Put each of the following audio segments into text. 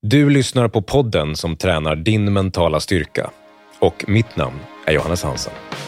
Du lyssnar på podden som tränar din mentala styrka. Och mitt namn är Johannes Hansen.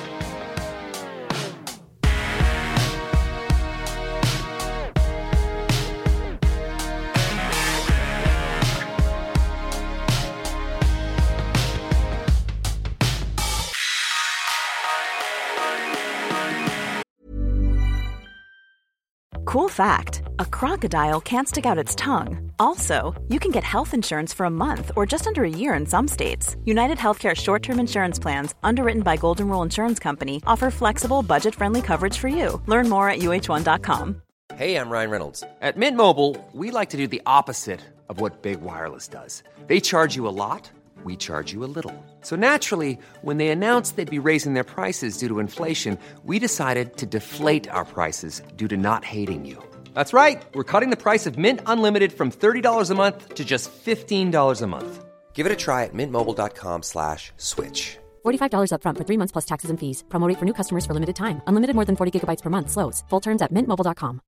Cool fact, a crocodile can't stick out its tongue. Also, you can get health insurance for a month or just under a year in some states. United Healthcare short-term insurance plans, underwritten by Golden Rule Insurance Company, offer flexible, budget-friendly coverage for you. Learn more at uh1.com. Hey, I'm Ryan Reynolds. At Mint Mobile, we like to do the opposite of what Big Wireless does. They charge you a lot, we charge you a little. So naturally, when they announced they'd be raising their prices due to inflation, we decided to deflate our prices due to not hating you. That's right. We're cutting the price of Mint Unlimited from $30 a month to just $15 a month. Give it a try at mintmobile.com/switch. $45 up front for 3 months plus taxes and fees. Promo rate for new customers for limited time. Unlimited more than 40 gigabytes per month slows. Full terms at mintmobile.com.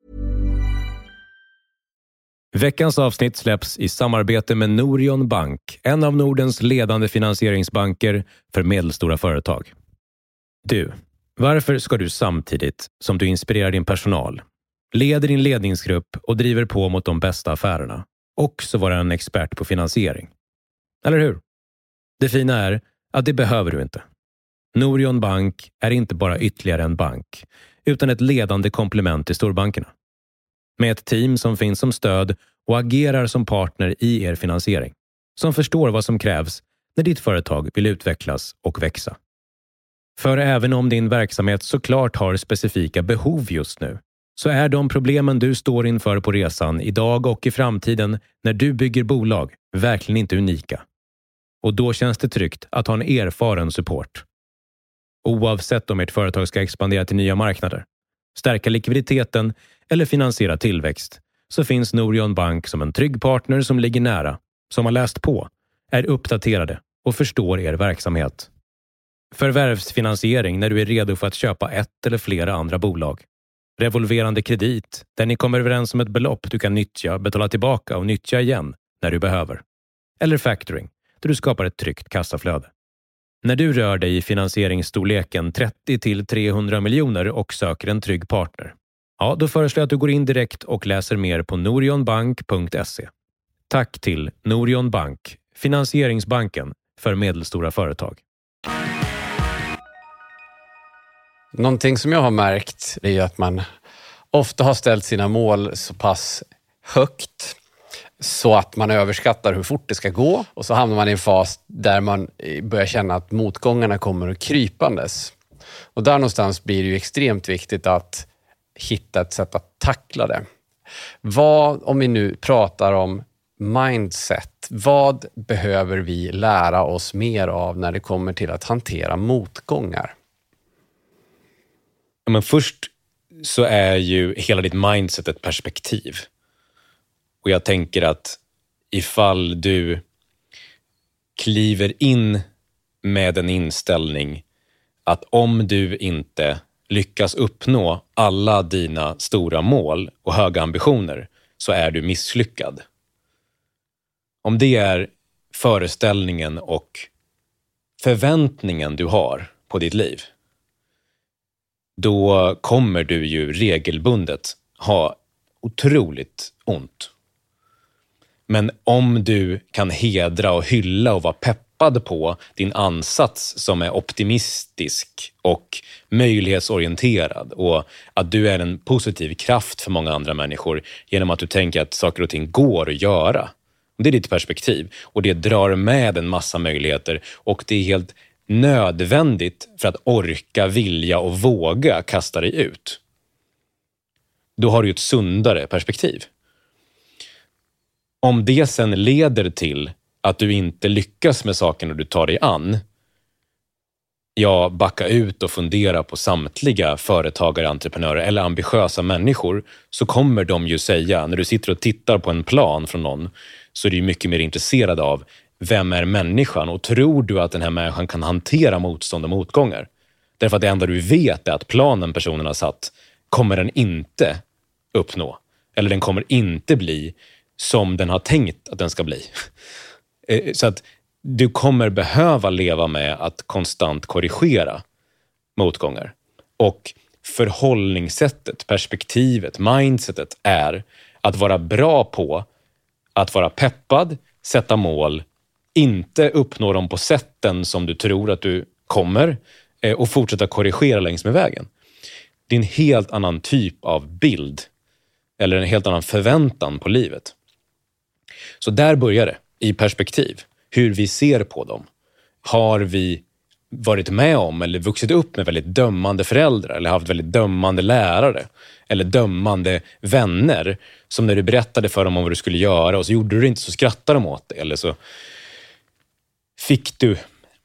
Veckans avsnitt släpps i samarbete med Norion Bank, en av Nordens ledande finansieringsbanker för medelstora företag. Du, varför ska du samtidigt som du inspirerar din personal, leder din ledningsgrupp och driver på mot de bästa affärerna, också vara en expert på finansiering? Eller hur? Det fina är att det behöver du inte. Norion Bank är inte bara ytterligare en bank, utan ett ledande komplement till storbankerna. Med ett team som finns som stöd och agerar som partner i er finansiering. Som förstår vad som krävs när ditt företag vill utvecklas och växa. För även om din verksamhet såklart har specifika behov just nu, så är de problemen du står inför på resan idag och i framtiden när du bygger bolag verkligen inte unika. Och då känns det tryggt att ha en erfaren support. Oavsett om ert företag ska expandera till nya marknader, stärka likviditeten eller finansiera tillväxt, så finns Norion Bank som en trygg partner som ligger nära, som har läst på, är uppdaterade och förstår er verksamhet. Förvärvsfinansiering när du är redo för att köpa ett eller flera andra bolag. Revolverande kredit där ni kommer överens om ett belopp du kan nyttja, betala tillbaka och nyttja igen när du behöver. Eller factoring där du skapar ett tryggt kassaflöde. När du rör dig i finansieringsstorleken 30 till 300 miljoner och söker en trygg partner, ja, då föreslår jag att du går in direkt och läser mer på norionbank.se. Tack till Norion Bank, finansieringsbanken för medelstora företag. Någonting som jag har märkt är att man ofta har ställt sina mål så pass högt så att man överskattar hur fort det ska gå, och så hamnar man i en fas där man börjar känna att motgångarna kommer krypandes. Och där någonstans blir det ju extremt viktigt att hitta ett sätt att tackla det. Om vi nu pratar om mindset, vad behöver vi lära oss mer av när det kommer till att hantera motgångar? Men först så är ju hela ditt mindset ett perspektiv. Och jag tänker att ifall du kliver in med en inställning att om du inte lyckas uppnå alla dina stora mål och höga ambitioner så är du misslyckad. Om det är föreställningen och förväntningen du har på ditt liv, då kommer du ju regelbundet ha otroligt ont. Men om du kan hedra och hylla och vara peppad på din ansats som är optimistisk och möjlighetsorienterad, och att du är en positiv kraft för många andra människor genom att du tänker att saker och ting går att göra. Det är ditt perspektiv, och det drar med en massa möjligheter, och det är helt nödvändigt för att orka, vilja och våga kasta dig ut. Då har du ett sundare perspektiv. Om det sen leder till att du inte lyckas med sakerna du tar dig an, backa ut och fundera på samtliga företagare, entreprenörer eller ambitiösa människor, så kommer de ju säga, när du sitter och tittar på en plan från någon, så är du mycket mer intresserad av vem är människan, och tror du att den här människan kan hantera motstånd och motgångar? Därför att det enda du vet är att planen personen har satt kommer den inte uppnå. Eller den kommer inte bli som den har tänkt att den ska bli. Så att du kommer behöva leva med att konstant korrigera motgångar. Och förhållningssättet, perspektivet, mindsetet är att vara bra på att vara peppad, sätta mål, inte uppnå dem på sätten som du tror att du kommer och fortsätta korrigera längs med vägen. Det är en helt annan typ av bild eller en helt annan förväntan på livet. Så där börjar det, i perspektiv. Hur vi ser på dem. Har vi varit med om eller vuxit upp med väldigt dömande föräldrar eller haft väldigt dömande lärare eller dömande vänner som när du berättade för dem om vad du skulle göra och så gjorde du det inte, så skrattade de åt det, eller så fick du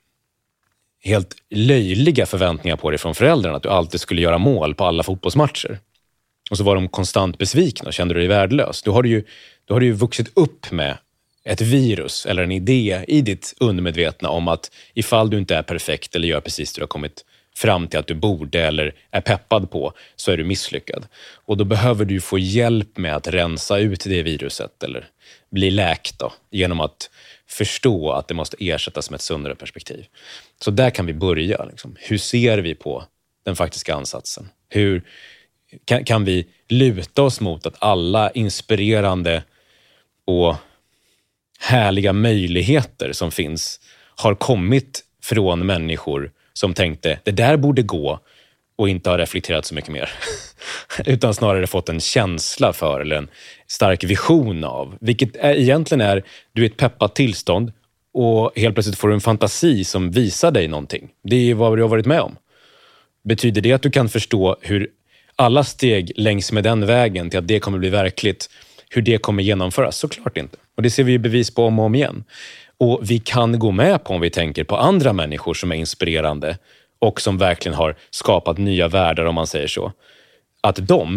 helt löjliga förväntningar på dig från föräldrarna att du alltid skulle göra mål på alla fotbollsmatcher. Och så var de konstant besvikna och kände dig värdelös. Då har du ju vuxit upp med ett virus eller en idé i ditt undermedvetna om att ifall du inte är perfekt eller gör precis det du har kommit fram till att du borde eller är peppad på, så är du misslyckad. Och då behöver du få hjälp med att rensa ut det viruset eller bli läkt då, genom att förstå att det måste ersättas med ett sundare perspektiv. Så där kan vi börja. Liksom. Hur ser vi på den faktiska ansatsen? Hur kan vi luta oss mot att alla inspirerande och härliga möjligheter som finns har kommit från människor som tänkte det där borde gå och inte har reflekterat så mycket mer. Utan snarare fått en känsla för eller en stark vision av. Vilket egentligen är, du är ett peppat tillstånd och helt plötsligt får du en fantasi som visar dig någonting. Det är vad du har varit med om. Betyder det att du kan förstå hur alla steg längs med den vägen till att det kommer bli verkligt, hur det kommer genomföras? Såklart inte. Och det ser vi bevis på om och om igen. Och vi kan gå med på, om vi tänker på andra människor som är inspirerande och som verkligen har skapat nya världar, om man säger så. Att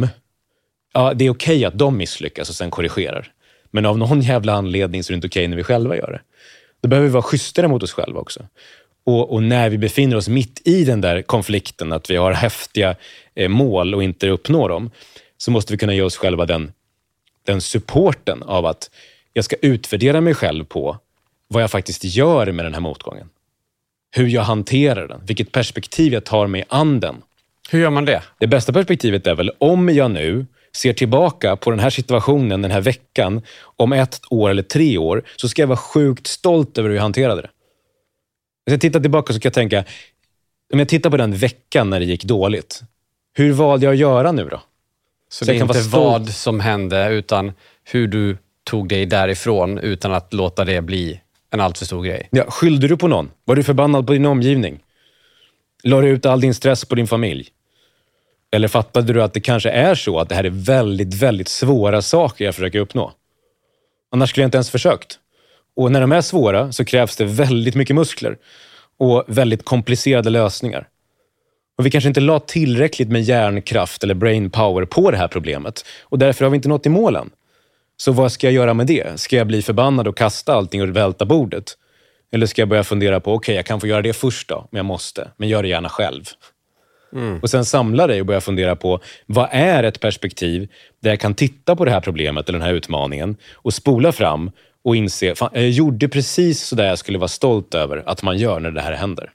det är okej att de misslyckas och sen korrigerar. Men av någon jävla anledning så är det inte okej när vi själva gör det. Då behöver vi vara schysstare mot oss själva också. Och när vi befinner oss mitt i den där konflikten, att vi har häftiga mål och inte uppnår dem, så måste vi kunna ge oss själva den supporten av att jag ska utvärdera mig själv på vad jag faktiskt gör med den här motgången. Hur jag hanterar den. Vilket perspektiv jag tar med anden. Hur gör man det? Det bästa perspektivet är väl om jag nu ser tillbaka på den här situationen, den här veckan, om 1 år eller 3 år, så ska jag vara sjukt stolt över hur jag hanterade det. När jag tittar tillbaka så kan jag tänka, om jag tittar på den veckan när det gick dåligt, hur valde jag att göra nu då? Så det är inte vad som hände utan hur du tog dig därifrån utan att låta det bli en alltför stor grej. Ja, skyllde du på någon? Var du förbannad på din omgivning? La du ut all din stress på din familj? Eller fattade du att det kanske är så att det här är väldigt, väldigt svåra saker jag försöker uppnå? Annars skulle jag inte ens försökt. Och när de är svåra så krävs det väldigt mycket muskler och väldigt komplicerade lösningar. Och vi kanske inte la tillräckligt med hjärnkraft eller brain power på det här problemet. Och därför har vi inte nått i målen. Så vad ska jag göra med det? Ska jag bli förbannad och kasta allting och välta bordet? Eller ska jag börja fundera på, okej, jag kan få göra det först då, men jag måste. Men gör det gärna själv. Och sen samla dig och börja fundera på, vad är ett perspektiv där jag kan titta på det här problemet eller den här utmaningen och spola fram och inse, fan, jag gjorde precis så där jag skulle vara stolt över att man gör när det här händer.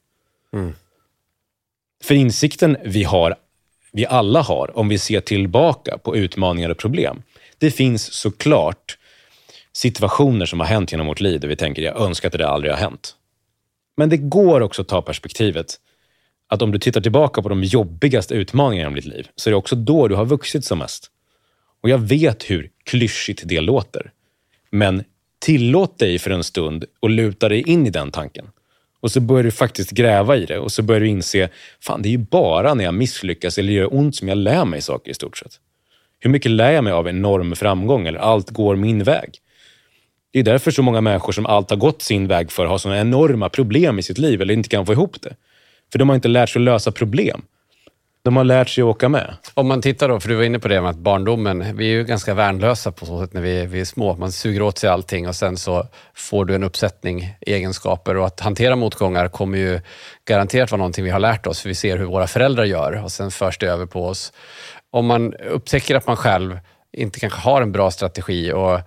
För insikten vi alla har, om vi ser tillbaka på utmaningar och problem, det finns såklart situationer som har hänt genom vårt liv där vi tänker, jag önskar att det aldrig har hänt. Men det går också att ta perspektivet att om du tittar tillbaka på de jobbigaste utmaningarna i ditt liv, så är det också då du har vuxit som mest. Och jag vet hur klyschigt det låter. Men tillåt dig för en stund och luta dig in i den tanken. Och så börjar du faktiskt gräva i det. Och så börjar du inse, fan, det är ju bara när jag misslyckas eller gör ont som jag lär mig saker i stort sett. Hur mycket lär jag mig av enorm framgång eller allt går min väg? Det är därför så många människor som allt har gått sin väg för har sådana enorma problem i sitt liv eller inte kan få ihop det. För de har inte lärt sig att lösa problem. De har lärt sig att åka med. Om man tittar då, för du var inne på det med att barndomen, vi är ju ganska värnlösa på så sätt när vi är små. Man suger åt sig allting och sen så får du en uppsättning egenskaper. Och att hantera motgångar kommer ju garanterat vara någonting vi har lärt oss. För vi ser hur våra föräldrar gör och sen förs det över på oss. Om man upptäcker att man själv inte kanske har en bra strategi och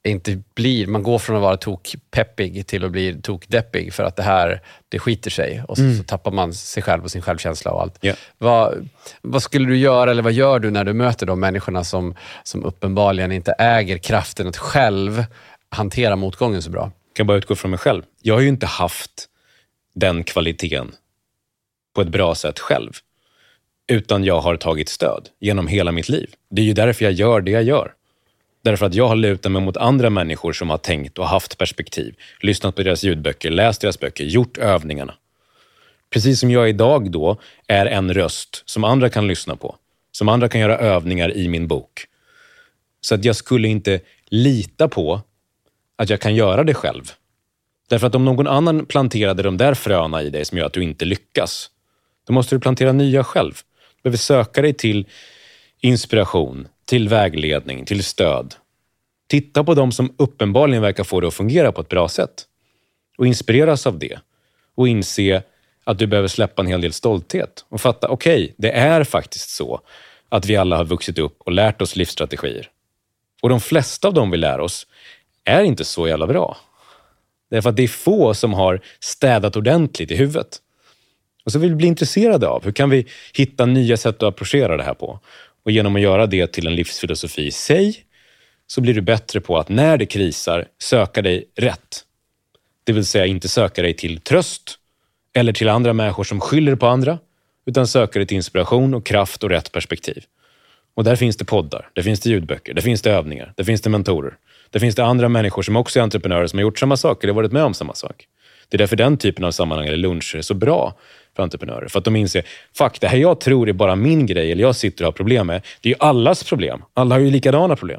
inte blir, man går från att vara tokpeppig till att bli tokdeppig för att det skiter sig och så tappar man sig själv och sin självkänsla och allt. Yeah. Vad skulle du göra eller vad gör du när du möter de människorna som uppenbarligen inte äger kraften att själv hantera motgången så bra? Jag kan bara utgå från mig själv. Jag har ju inte haft den kvaliteten på ett bra sätt själv, utan jag har tagit stöd genom hela mitt liv. Det är ju därför jag gör det jag gör. Därför att jag har lutat mig mot andra människor som har tänkt och haft perspektiv, lyssnat på deras ljudböcker, läst deras böcker, gjort övningarna. Precis som jag idag då är en röst som andra kan lyssna på, som andra kan göra övningar i min bok. Så att jag skulle inte lita på att jag kan göra det själv. Därför att om någon annan planterade de där fröna i dig som gör att du inte lyckas, då måste du plantera nya själv. Du behöver söka dig till inspiration, till vägledning, till stöd. Titta på dem som uppenbarligen verkar få det att fungera på ett bra sätt. Och inspireras av det. Och inse att du behöver släppa en hel del stolthet. Och fatta, okej, det är faktiskt så att vi alla har vuxit upp och lärt oss livsstrategier. Och de flesta av dem vi lär oss är inte så jävla bra. Därför att det är få som har städat ordentligt i huvudet. Och så vill vi bli intresserade av hur kan vi hitta nya sätt att approchera det här på. Och genom att göra det till en livsfilosofi i sig så blir du bättre på att när det krisar söka dig rätt. Det vill säga inte söka dig till tröst eller till andra människor som skyller på andra, utan söka dig till inspiration och kraft och rätt perspektiv. Och där finns det poddar, där finns det ljudböcker, där finns det övningar, där finns det mentorer. Där finns det andra människor som också är entreprenörer som har gjort samma sak eller varit med om samma sak. Det är därför den typen av sammanhang eller luncher är så bra för entreprenörer. För att de inser, fuck, det här jag tror är bara min grej eller jag sitter och har problem med, det är ju allas problem. Alla har ju likadana problem.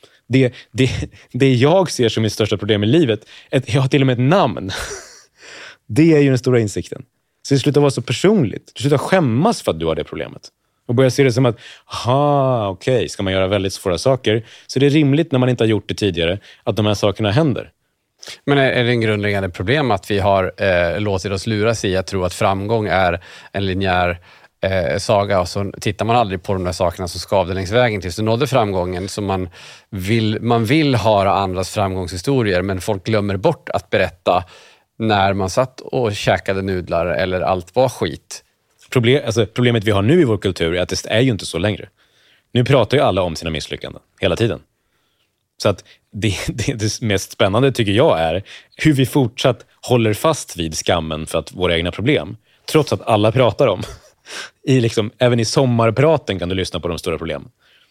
Det jag ser som mitt största problem i livet, jag har till och med ett namn. Det är ju den stora insikten. Så det slutar vara så personligt. Du slutar skämmas för att du har det problemet. Och börjar se det som att, okej, ska man göra väldigt svåra saker så det är rimligt när man inte har gjort det tidigare att de här sakerna händer. Men är det en grundläggande problem att vi har låtit oss luras i att tro att framgång är en linjär saga och så tittar man aldrig på de där sakerna som skavde längs vägen tills du nådde framgången. Så man vill höra andras framgångshistorier men folk glömmer bort att berätta när man satt och käkade nudlar eller allt var skit. Problemet vi har nu i vår kultur är att det är ju inte så längre. Nu pratar ju alla om sina misslyckanden hela tiden. Så att det mest spännande tycker jag är hur vi fortsatt håller fast vid skammen för att våra egna problem. Trots att alla pratar om. Även i sommarpraten kan du lyssna på de stora problemen.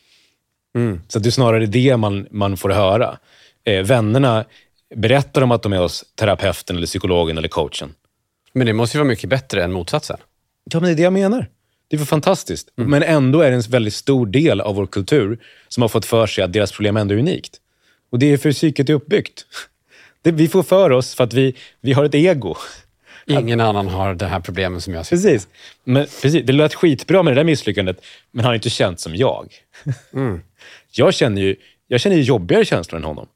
Så att det är snarare det man får höra. Vännerna berättar om att de är hos terapeuten eller psykologen eller coachen. Men det måste ju vara mycket bättre än motsatsen. Ja, men det är det jag menar. Det är för fantastiskt. Men ändå är det en väldigt stor del av vår kultur som har fått för sig att deras problem ändå är unikt. Och det är för psyket är uppbyggt. Vi får för oss för att vi har ett ego. Ingen annan har det här problemet som jag ser. Precis. Men precis, det lät skitbra med det där misslyckandet, men han har inte känt som jag. Jag känner ju jobbigare känslor än honom.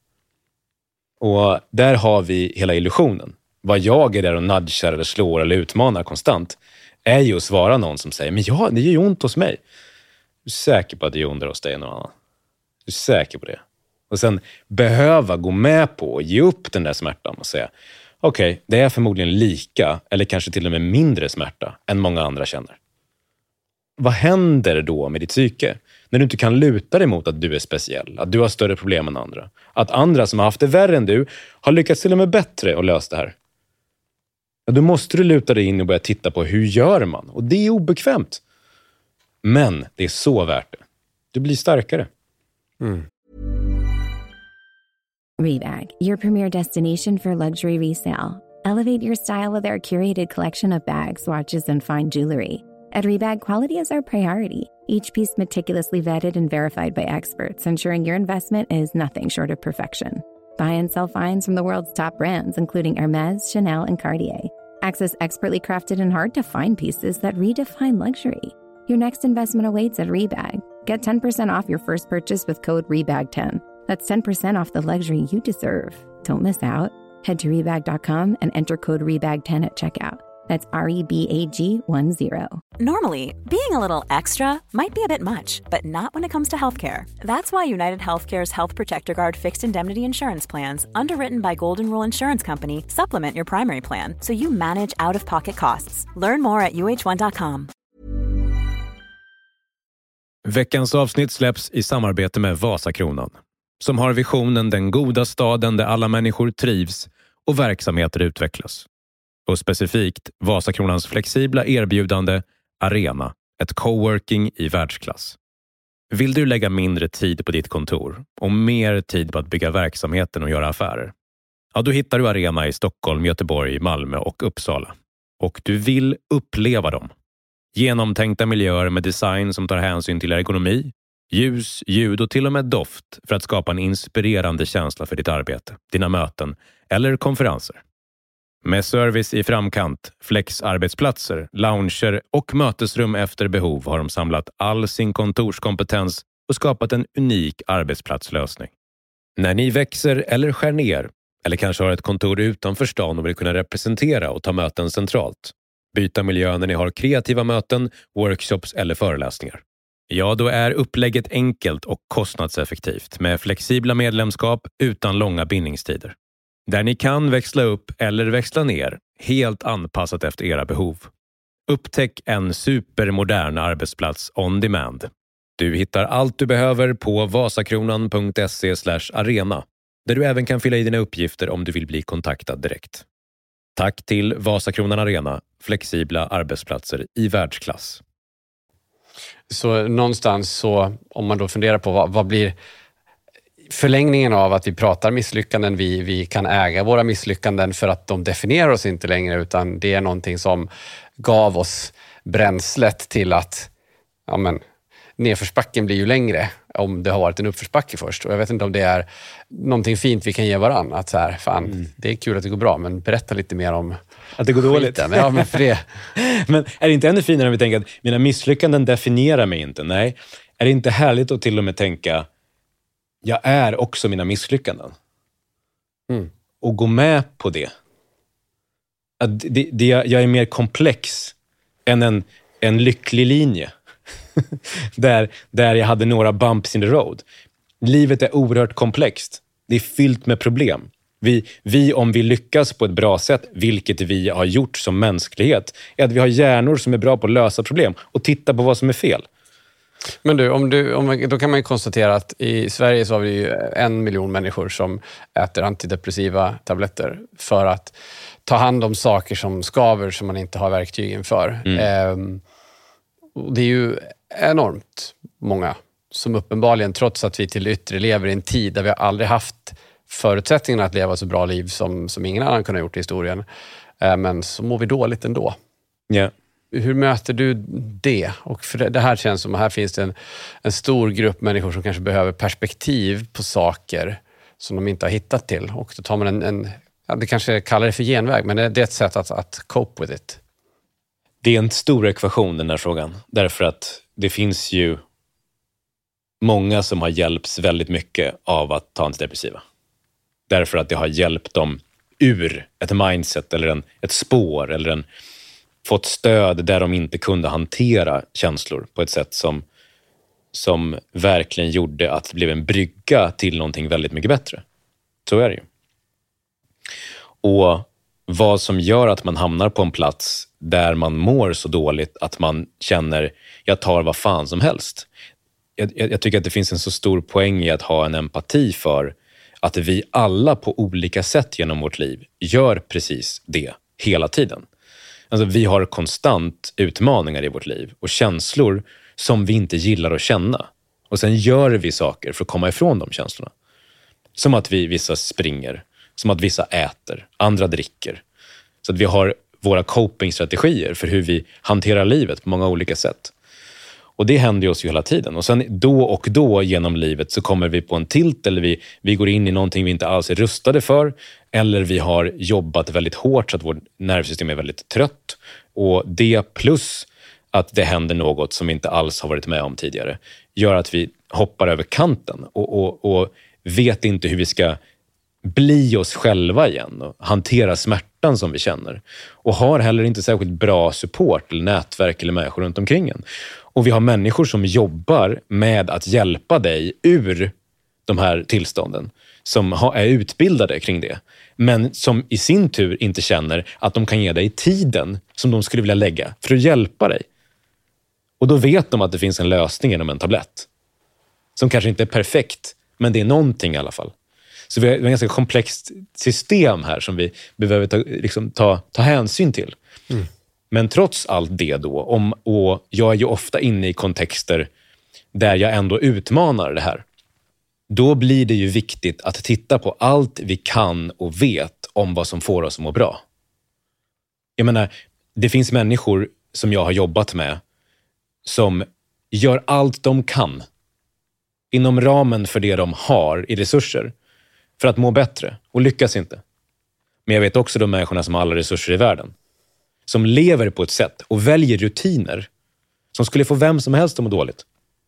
Och där har vi hela illusionen. Vad jag är där och nudgar eller slår eller utmanar konstant är ju att svara någon som säger, men ja, det gör ju ont hos mig. Du är säker på att det gör ont hos dig någon annan? Du är säker på det? Och sen behöva gå med på och ge upp den där smärtan och säga, okej, det är förmodligen lika eller kanske till och med mindre smärta än många andra känner. Vad händer då med ditt psyke? När du inte kan luta dig mot att du är speciell, att du har större problem än andra. Att andra som har haft det värre än du har lyckats till och med bättre att lösa det här. Ja, då måste du luta dig in och börja titta på hur gör man. Och det är obekvämt. Men det är så värt det. Du blir starkare. Rebag, your premier destination for luxury resale. Elevate your style with our curated collection of bags, watches, and fine jewelry. At Rebag, quality is our priority. Each piece meticulously vetted and verified by experts, ensuring your investment is nothing short of perfection. Buy and sell finds from the world's top brands, including Hermès, Chanel, and Cartier. Access expertly crafted and hard-to-find pieces that redefine luxury. Your next investment awaits at Rebag. Get 10% off your first purchase with code REBAG10. That's 10% off the luxury you deserve. Don't miss out. Head to Rebag.com and enter code REBAG10 at checkout. That's REBAG10. Normally, being a little extra might be a bit much, but not when it comes to healthcare. That's why United Healthcare's Health Protector Guard fixed indemnity insurance plans, underwritten by Golden Rule Insurance Company, supplement your primary plan so you manage out-of-pocket costs. Learn more at uh1.com. Veckans avsnitt släpps i samarbete med Vasakronan, som har visionen den goda staden där alla människor trivs och verksamheter utvecklas. Och specifikt Vasakronans flexibla erbjudande Arena, ett coworking i världsklass. Vill du lägga mindre tid på ditt kontor och mer tid på att bygga verksamheten och göra affärer? Ja, då hittar du Arena i Stockholm, Göteborg, Malmö och Uppsala. Och du vill uppleva dem. Genomtänkta miljöer med design som tar hänsyn till ergonomi, ljus, ljud och till och med doft för att skapa en inspirerande känsla för ditt arbete, dina möten eller konferenser. Med service i framkant, flexarbetsplatser, lounger och mötesrum efter behov har de samlat all sin kontorskompetens och skapat en unik arbetsplatslösning. När ni växer eller skär ner, eller kanske har ett kontor utanför stan och vill kunna representera och ta möten centralt, byta miljö när ni har kreativa möten, workshops eller föreläsningar. Ja, då är upplägget enkelt och kostnadseffektivt med flexibla medlemskap utan långa bindningstider. Där ni kan växla upp eller växla ner, helt anpassat efter era behov. Upptäck en supermodern arbetsplats on demand. Du hittar allt du behöver på vasakronan.se/arena, där du även kan fylla i dina uppgifter om du vill bli kontaktad direkt. Tack till Vasakronan Arena, flexibla arbetsplatser i världsklass. Så någonstans så, om man då funderar på vad blir förlängningen av att vi pratar misslyckanden, vi kan äga våra misslyckanden för att de definierar oss inte längre, utan det är någonting som gav oss bränslet till att nedförsbacken blir ju längre om det har varit en uppförsbacke först. Och jag vet inte om det är någonting fint vi kan ge varann. Att så här, det är kul att det går bra, men berätta lite mer om att det går dåligt. Ja, men för det. Men är det inte ännu finare om vi tänker att mina misslyckanden definierar mig inte? Nej. Är det inte härligt att till och med tänka jag är också mina misslyckanden? Och gå med på det. Att jag är mer komplex än en lycklig linje. där jag hade några bumps in the road. Livet är oerhört komplext. Det är fyllt med problem. Vi om vi lyckas på ett bra sätt, vilket vi har gjort som mänsklighet, är att vi har hjärnor som är bra på att lösa problem och titta på vad som är fel. Men då kan man ju konstatera att i Sverige så har vi ju 1 miljon människor som äter antidepressiva tabletter för att ta hand om saker som skaver som man inte har verktygen för. Och det är ju enormt många som uppenbarligen, trots att vi till yttre lever i en tid där vi aldrig haft förutsättningarna att leva så bra liv som ingen annan kunde ha gjort i historien, men så mår vi dåligt ändå. Yeah. Hur möter du det? Och för det här känns som att här finns det en stor grupp människor som kanske behöver perspektiv på saker som de inte har hittat till. Och då tar man det kanske kallar det för genväg, men det är ett sätt att cope with it. Det är en stor ekvation, den här frågan. Därför att det finns ju många som har hjälpts väldigt mycket av att ta antidepressiva. Därför att det har hjälpt dem ur ett mindset eller ett spår eller fått stöd där de inte kunde hantera känslor på ett sätt som verkligen gjorde att det blev en brygga till någonting väldigt mycket bättre. Så är det ju. Och vad som gör att man hamnar på en plats där man mår så dåligt att man känner jag tar vad fan som helst. Jag tycker att det finns en så stor poäng i att ha en empati för att vi alla på olika sätt genom vårt liv gör precis det hela tiden. Alltså vi har konstant utmaningar i vårt liv och känslor som vi inte gillar att känna. Och sen gör vi saker för att komma ifrån de känslorna. Som att vissa springer, som att vissa äter, andra dricker. Så att vi har våra copingstrategier för hur vi hanterar livet på många olika sätt. Och det händer ju oss ju hela tiden. Och sen då och då genom livet så kommer vi på en tilt eller vi går in i någonting vi inte alls är rustade för. Eller vi har jobbat väldigt hårt så att vårt nervsystem är väldigt trött. Och det plus att det händer något som vi inte alls har varit med om tidigare gör att vi hoppar över kanten och vet inte hur vi ska bli oss själva igen och hantera smärtan som vi känner. Och har heller inte särskilt bra support eller nätverk eller människor runt omkring en. Och vi har människor som jobbar med att hjälpa dig ur de här tillstånden, som är utbildade kring det, men som i sin tur inte känner att de kan ge dig tiden som de skulle vilja lägga för att hjälpa dig. Och då vet de att det finns en lösning genom en tablett som kanske inte är perfekt, men det är någonting i alla fall. Så vi har ett ganska komplext system här som vi behöver ta hänsyn till. Men trots allt det då, och jag är ju ofta inne i kontexter där jag ändå utmanar det här, då blir det ju viktigt att titta på allt vi kan och vet om vad som får oss att må bra. Jag menar, det finns människor som jag har jobbat med som gör allt de kan inom ramen för det de har i resurser för att må bättre och lyckas inte. Men jag vet också de människorna som har alla resurser i världen, som lever på ett sätt och väljer rutiner som skulle få vem som helst att må dåligt.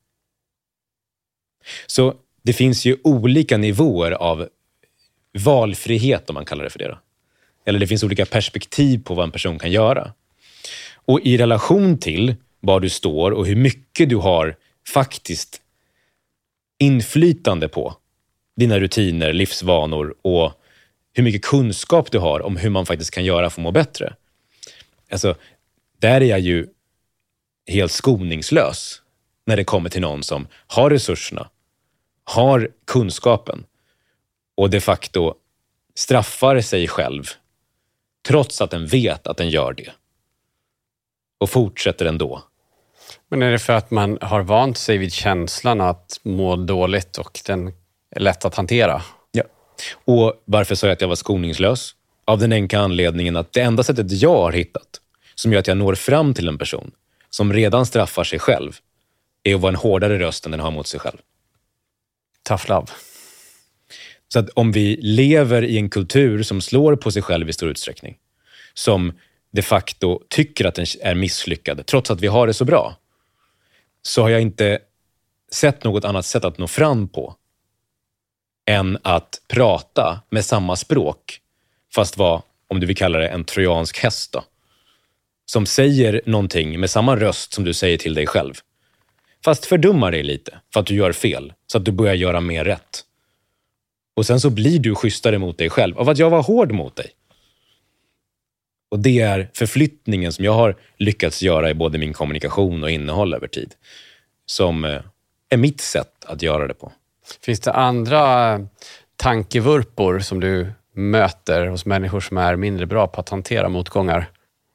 Så det finns ju olika nivåer av valfrihet, om man kallar det för det då. Eller det finns olika perspektiv på vad en person kan göra. Och i relation till var du står och hur mycket du har faktiskt inflytande på dina rutiner, livsvanor och hur mycket kunskap du har om hur man faktiskt kan göra för att må bättre. Alltså, där är jag ju helt skoningslös när det kommer till någon som har resurserna, har kunskapen och de facto straffar sig själv trots att den vet att den gör det. Och fortsätter ändå. Men är det för att man har vant sig vid känslan att må dåligt och den är lätt att hantera? Ja. Och varför sa jag att jag var skoningslös? Av den enkla anledningen att det enda sättet jag har hittat som gör att jag når fram till en person som redan straffar sig själv är att vara en hårdare röst än den har mot sig själv. Tough love. Så att om vi lever i en kultur som slår på sig själv i stor utsträckning, som de facto tycker att den är misslyckad trots att vi har det så bra, så har jag inte sett något annat sätt att nå fram på än att prata med samma språk, fast vara, om du vill kalla det, en trojansk häst då, som säger någonting med samma röst som du säger till dig själv, fast fördummar dig lite för att du gör fel, så att du börjar göra mer rätt. Och sen så blir du schysstare mot dig själv av att jag var hård mot dig. Och det är förflyttningen som jag har lyckats göra i både min kommunikation och innehåll över tid, som är mitt sätt att göra det på. Finns det andra tankevurpor som du möter hos människor som är mindre bra på att hantera motgångar?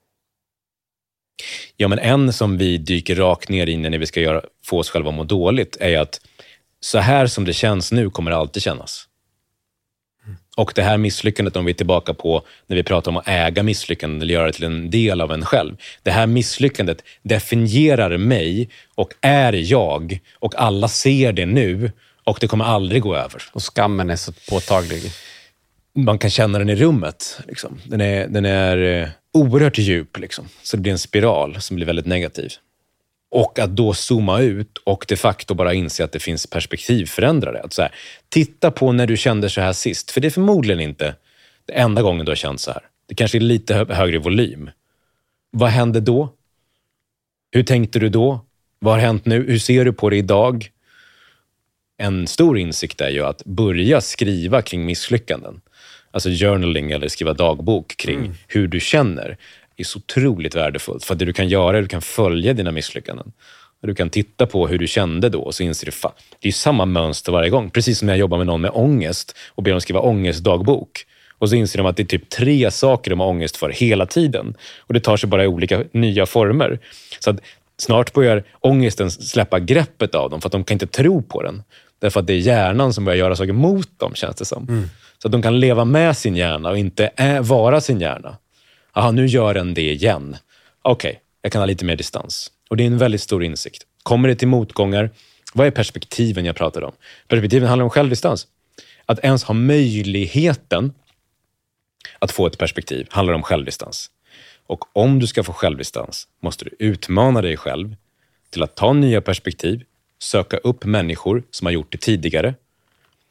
Ja, men en som vi dyker rakt ner i när vi ska få oss själva må dåligt är att så här som det känns nu kommer det alltid kännas. Och det här misslyckandet, om vi är tillbaka på när vi pratar om att äga misslyckanden eller göra det till en del av en själv. Det här misslyckandet definierar mig och är jag, och alla ser det nu och det kommer aldrig gå över. Och skammen är så påtaglig. Man kan känna den i rummet. Liksom. Den är oerhört djup. Liksom. Så det blir en spiral som blir väldigt negativ. Och att då zooma ut och de facto bara inse att det finns perspektivförändrare. Att så här, titta på när du kände så här sist. För det är förmodligen inte det enda gången du har känt så här. Det kanske är lite högre volym. Vad hände då? Hur tänkte du då? Vad har hänt nu? Hur ser du på det idag? En stor insikt är ju att börja skriva kring misslyckanden. Alltså journaling eller skriva dagbok kring hur du känner är så otroligt värdefullt. För att det du kan göra är att du kan följa dina misslyckanden. Och du kan titta på hur du kände då och så inser du det är samma mönster varje gång. Precis som när jag jobbar med någon med ångest och ber dem skriva ångestdagbok. Och så inser de att det är typ 3 saker de har ångest för hela tiden. Och det tar sig bara i olika nya former. Så att snart börjar ångesten släppa greppet av dem för att de kan inte tro på den. Därför att det är hjärnan som börjar göra saker mot dem, känns det som. Så att de kan leva med sin hjärna och inte vara sin hjärna. Aha, nu gör den det igen. Okej, jag kan ha lite mer distans. Och det är en väldigt stor insikt. Kommer det till motgångar, vad är perspektiven jag pratar om? Perspektiven handlar om självdistans. Att ens ha möjligheten att få ett perspektiv handlar om självdistans. Och om du ska få självdistans måste du utmana dig själv till att ta nya perspektiv, söka upp människor som har gjort det tidigare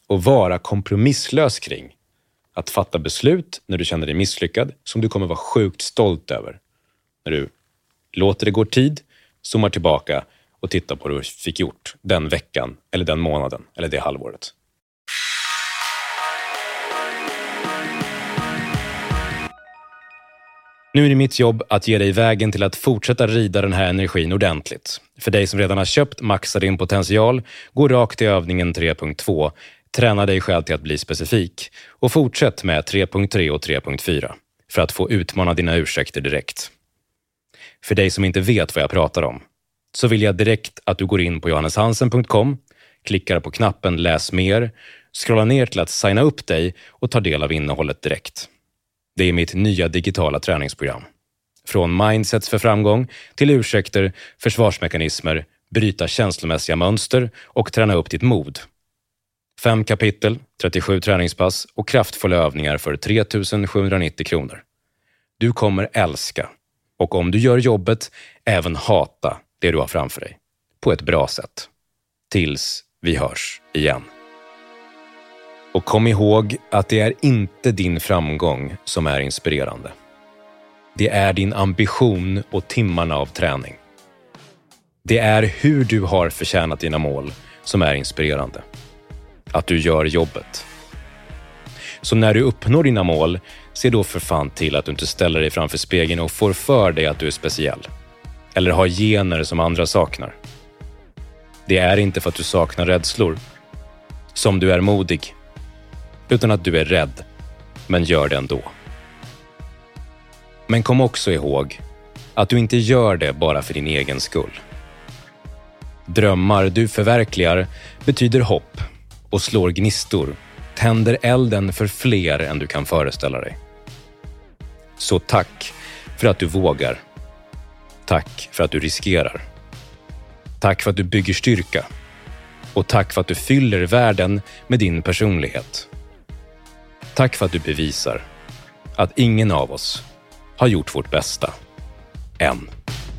och vara kompromisslös kring att fatta beslut när du känner dig misslyckad som du kommer vara sjukt stolt över. När du låter det gå tid, zoomar tillbaka och tittar på vad du fick gjort den veckan eller den månaden eller det halvåret. Nu är det mitt jobb att ge dig vägen till att fortsätta rida den här energin ordentligt. För dig som redan har köpt Maxa din potential, gå rakt till övningen 3.2. Träna dig själv till att bli specifik. Och fortsätt med 3.3 och 3.4 för att få utmana dina ursäkter direkt. För dig som inte vet vad jag pratar om, så vill jag direkt att du går in på johanneshansen.com, klickar på knappen Läs mer, scrollar ner till att signa upp dig och ta del av innehållet direkt. Det är mitt nya digitala träningsprogram. Från mindsets för framgång till ursäkter, försvarsmekanismer, bryta känslomässiga mönster och träna upp ditt mod. 5 kapitel, 37 träningspass och kraftfulla övningar för 3 790 kronor. Du kommer älska och om du gör jobbet även hata det du har framför dig. På ett bra sätt. Tills vi hörs igen. Och kom ihåg att det är inte din framgång som är inspirerande. Det är din ambition och timmarna av träning. Det är hur du har förtjänat dina mål som är inspirerande. Att du gör jobbet. Så när du uppnår dina mål, se då för fan till att du inte ställer dig framför spegeln och får för dig att du är speciell. Eller har gener som andra saknar. Det är inte för att du saknar rädslor som du är modig. Utan att du är rädd, men gör det ändå. Men kom också ihåg att du inte gör det bara för din egen skull. Drömmar du förverkligar betyder hopp och slår gnistor, tänder elden för fler än du kan föreställa dig. Så tack för att du vågar. Tack för att du riskerar. Tack för att du bygger styrka. Och tack för att du fyller världen med din personlighet. Tack för att du bevisar att ingen av oss har gjort vårt bästa. Än.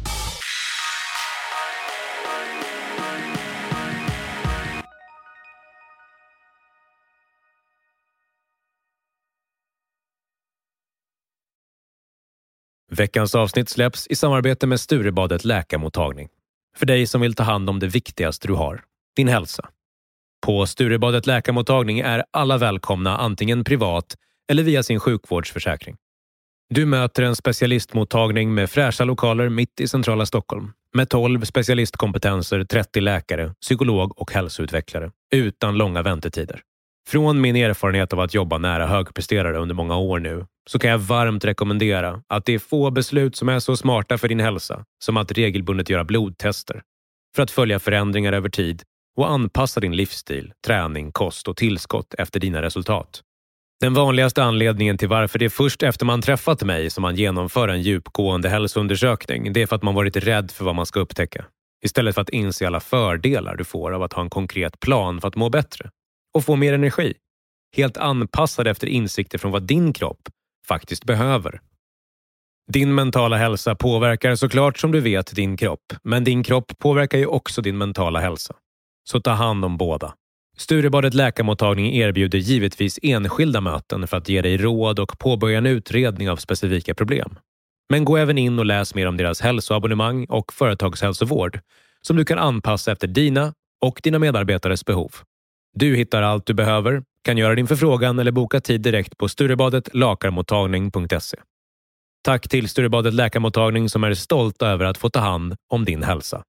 Veckans avsnitt släpps i samarbete med Sturebadet läkarmottagning. För dig som vill ta hand om det viktigaste du har, din hälsa. På Sturebadet läkarmottagning är alla välkomna antingen privat eller via sin sjukvårdsförsäkring. Du möter en specialistmottagning med fräscha lokaler mitt i centrala Stockholm. Med 12 specialistkompetenser, 30 läkare, psykolog och hälsoutvecklare. Utan långa väntetider. Från min erfarenhet av att jobba nära högpresterare under många år nu så kan jag varmt rekommendera att det är få beslut som är så smarta för din hälsa som att regelbundet göra blodtester för att följa förändringar över tid och anpassa din livsstil, träning, kost och tillskott efter dina resultat. Den vanligaste anledningen till varför det är först efter man träffat mig som man genomför en djupgående hälsoundersökning, det är för att man varit rädd för vad man ska upptäcka. Istället för att inse alla fördelar du får av att ha en konkret plan för att må bättre. Och få mer energi. Helt anpassad efter insikter från vad din kropp faktiskt behöver. Din mentala hälsa påverkar såklart som du vet din kropp. Men din kropp påverkar ju också din mentala hälsa. Så ta hand om båda. Sturebadet läkarmottagning erbjuder givetvis enskilda möten för att ge dig råd och påbörja en utredning av specifika problem. Men gå även in och läs mer om deras hälsoabonnemang och företagshälsovård som du kan anpassa efter dina och dina medarbetares behov. Du hittar allt du behöver, kan göra din förfrågan eller boka tid direkt på sturebadetlakarmottagning.se. Tack till Sturebadet läkarmottagning som är stolta över att få ta hand om din hälsa.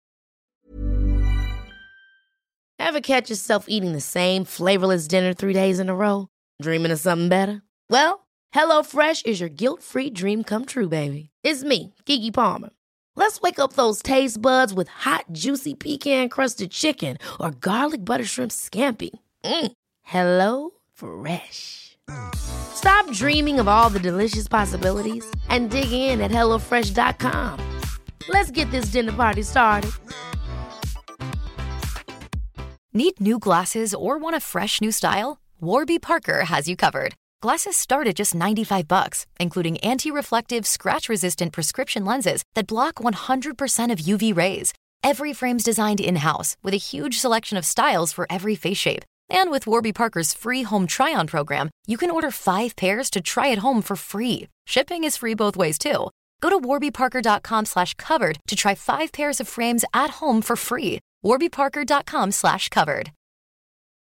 Ever catch yourself eating the same flavorless dinner 3 days in a row? Dreaming of something better? Well, HelloFresh is your guilt-free dream come true, baby. It's me, Keke Palmer. Let's wake up those taste buds with hot, juicy pecan-crusted chicken or garlic butter shrimp scampi. Hello Fresh. Stop dreaming of all the delicious possibilities and dig in at HelloFresh.com. Let's get this dinner party started. Need new glasses or want a fresh new style? Warby Parker has you covered. Glasses start at just $95, including anti-reflective, scratch-resistant prescription lenses that block 100% of UV rays. Every frame's designed in-house with a huge selection of styles for every face shape. And with Warby Parker's free home try-on program, you can order 5 pairs to try at home for free. Shipping is free both ways, too. Go to warbyparker.com/covered to try 5 pairs of frames at home for free. warbyparker.com/covered.